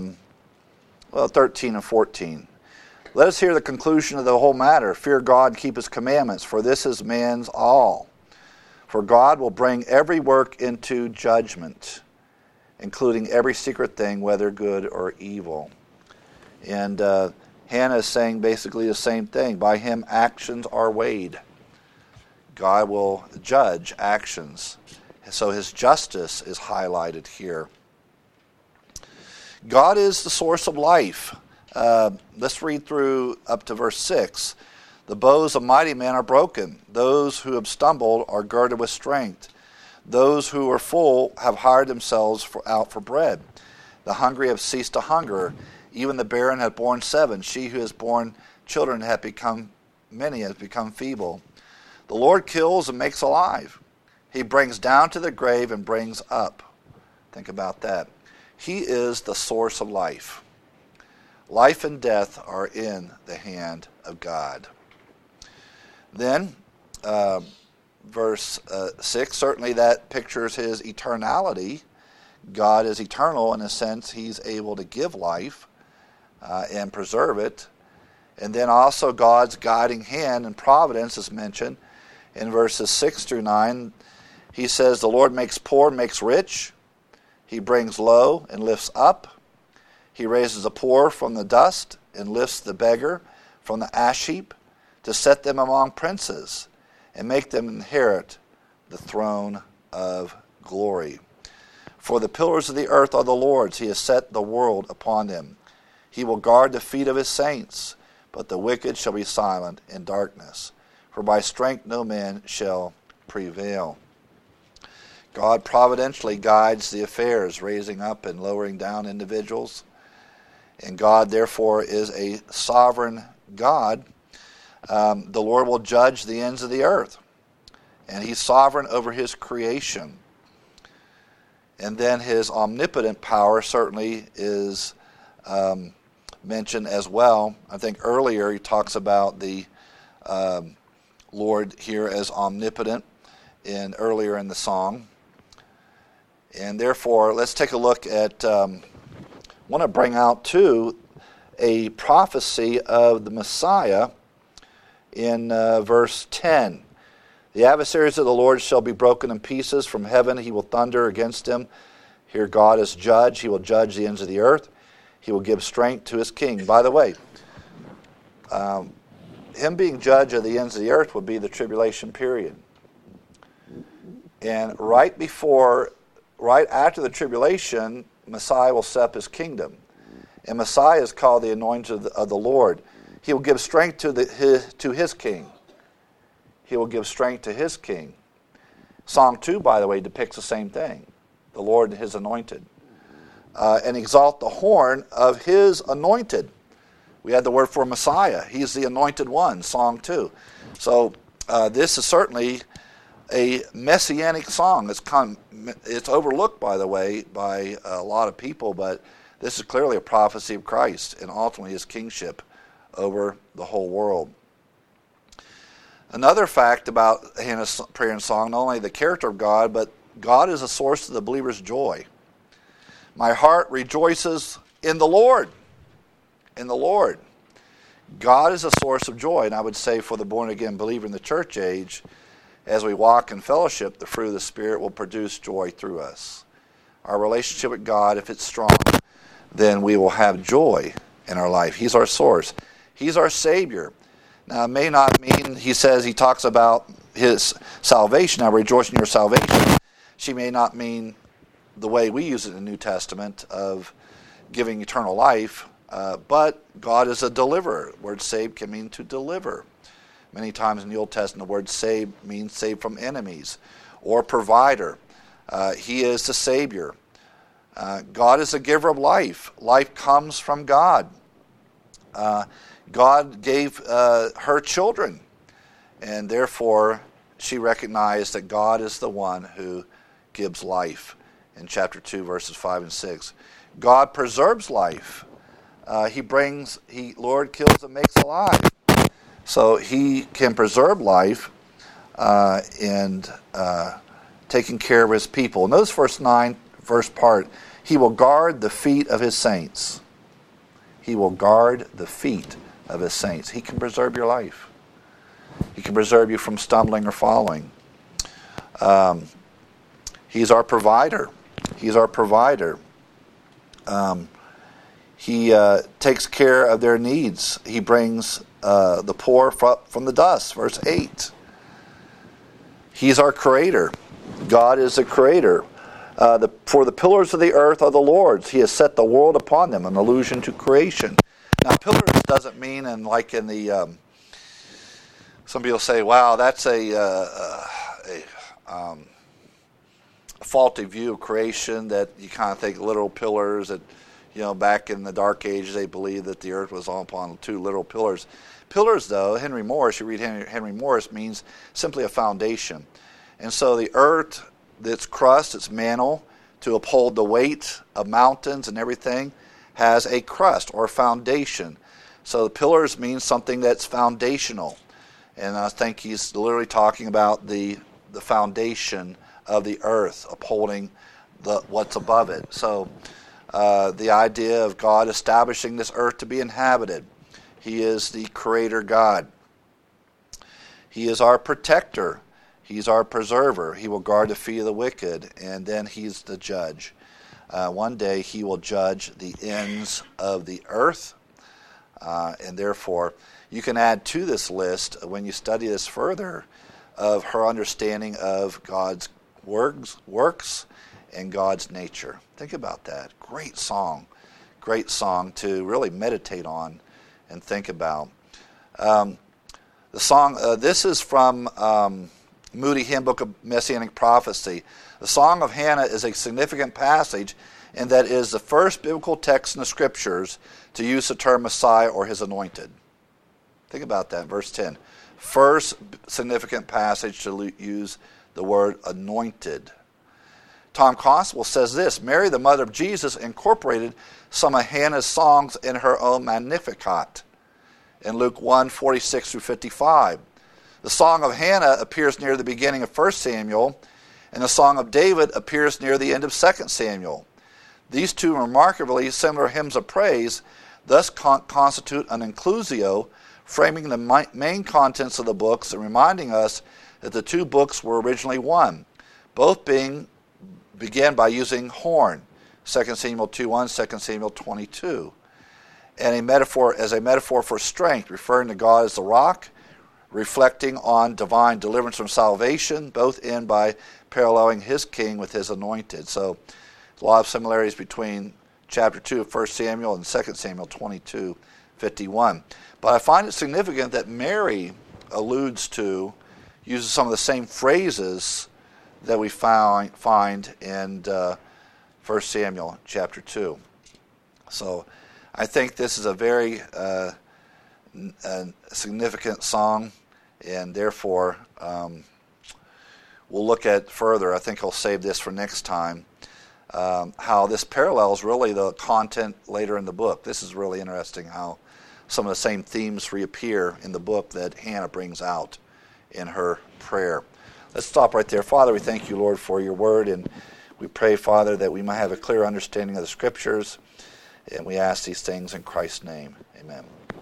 13 and 14. Let us hear the conclusion of the whole matter. Fear God and keep his commandments, for this is man's all. For God will bring every work into judgment, including every secret thing, whether good or evil. And Hannah is saying basically the same thing. By him actions are weighed. God will judge actions. So his justice is highlighted here. God is the source of life. Let's read through up to verse 6. The bows of mighty men are broken. Those who have stumbled are girded with strength. Those who are full have hired themselves out for bread. The hungry have ceased to hunger. Even the barren hath borne 7. She who has borne children hath become feeble. The Lord kills and makes alive. He brings down to the grave and brings up. Think about that. He is the source of life. Life and death are in the hand of God. Then, verse 6, certainly that pictures his eternality. God is eternal in a sense. He's able to give life and preserve it. And then also God's guiding hand and providence is mentioned in verses 6 through 9. He says, the Lord makes poor, makes rich. He brings low and lifts up. He raises the poor from the dust and lifts the beggar from the ash heap, to set them among princes and make them inherit the throne of glory. For the pillars of the earth are the Lord's. He has set the world upon them. He will guard the feet of his saints, but the wicked shall be silent in darkness. For by strength no man shall prevail. God providentially guides the affairs, raising up and lowering down individuals. And God, therefore, is a sovereign God. The Lord will judge the ends of the earth. And he's sovereign over his creation. And then his omnipotent power certainly is mentioned as well. I think earlier he talks about the Lord here as omnipotent earlier in the song. And therefore, let's take a look at, I want to bring out too, a prophecy of the Messiah in verse 10. The adversaries of the Lord shall be broken in pieces. From heaven he will thunder against them. Here God is judge. He will judge the ends of the earth. He will give strength to his king. By the way, him being judge of the ends of the earth would be the tribulation period. And right after the tribulation, Messiah will set up his kingdom. And Messiah is called the anointed of the Lord. He will give strength to his king. He will give strength to his king. Psalm 2, by the way, depicts the same thing. The Lord and his anointed. And exalt the horn of his anointed. We had the word for Messiah. He's the anointed one, Psalm 2. So this is certainly a messianic song. It's overlooked, by the way, by a lot of people, but this is clearly a prophecy of Christ and ultimately his kingship over the whole world. Another fact about Hannah's prayer and song, not only the character of God, but God is a source of the believer's joy. My heart rejoices in the Lord. In the Lord. God is a source of joy, and I would say for the born-again believer in the church age, as we walk in fellowship, the fruit of the Spirit will produce joy through us. Our relationship with God, if it's strong, then we will have joy in our life. He's our source. He's our Savior. Now, it may not mean, he talks about his salvation. I rejoice in your salvation. She may not mean the way we use it in the New Testament of giving eternal life, but God is a deliverer. The word save can mean to deliver. Many times in the Old Testament, the word save means save from enemies or provider. He is the Savior. God is a giver of life. Life comes from God. God gave her children, and therefore she recognized that God is the one who gives life in chapter 2, verses 5 and 6. God preserves life. Lord kills and makes alive. So he can preserve life and taking care of his people. Notice verse 9, first part. He will guard the feet of his saints. He will guard the feet of his saints. He can preserve your life. He can preserve you from stumbling or falling. He's our provider. He's our provider. He takes care of their needs. He brings the poor from the dust. Verse 8. He's our creator. God is the creator. For the pillars of the earth are the Lord's. He has set the world upon them, an allusion to creation. Now, pillars doesn't mean, and like in the, some people say, wow, that's a faulty view of creation, that you kind of think literal pillars, that, back in the Dark Ages, they believed that the earth was all upon two literal pillars. Pillars, though, Henry Morris, you read Henry Morris, means simply a foundation. And so the earth, its crust, its mantle, to uphold the weight of mountains and everything, has a crust or foundation. So the pillars means something that's foundational. And I think he's literally talking about the foundation of the earth, upholding what's above it. So the idea of God establishing this earth to be inhabited. He is the creator God. He is our protector. He's our preserver. He will guard the feet of the wicked, and then he's the judge. One day he will judge the ends of the earth, and therefore you can add to this list, when you study this further, of her understanding of God's works and God's nature. Think about that. Great song to really meditate on and think about. The song, this is from Moody Hymn Book of Messianic Prophecy. The Song of Hannah is a significant passage in that it is the first biblical text in the Scriptures to use the term Messiah or his anointed. Think about that, verse 10. First significant passage to use the word anointed. Tom Constable says this: Mary, the mother of Jesus, incorporated some of Hannah's songs in her own Magnificat in Luke 1:46-55. The Song of Hannah appears near the beginning of 1 Samuel, and the Song of David appears near the end of 2 Samuel. These two remarkably similar hymns of praise thus constitute an inclusio, framing the main contents of the books and reminding us that the two books were originally one, both began by using horn, 2 Samuel 2:1, 2 Samuel 22, and as a metaphor for strength, referring to God as the rock, reflecting on divine deliverance from salvation, both end by paralleling his king with his anointed. So there's a lot of similarities between chapter 2 of 1 Samuel and 2 Samuel 22:51. But I find it significant that Mary uses some of the same phrases that we find in 1 Samuel chapter 2. So I think this is a very significant song, and therefore we'll look at further. I think I'll save this for next time. How this parallels really the content later in the book. This is really interesting how some of the same themes reappear in the book that Hannah brings out in her prayer. Let's stop right there. Father, we thank you, Lord, for your word, and we pray, Father, that we might have a clear understanding of the Scriptures, and we ask these things in Christ's name. Amen.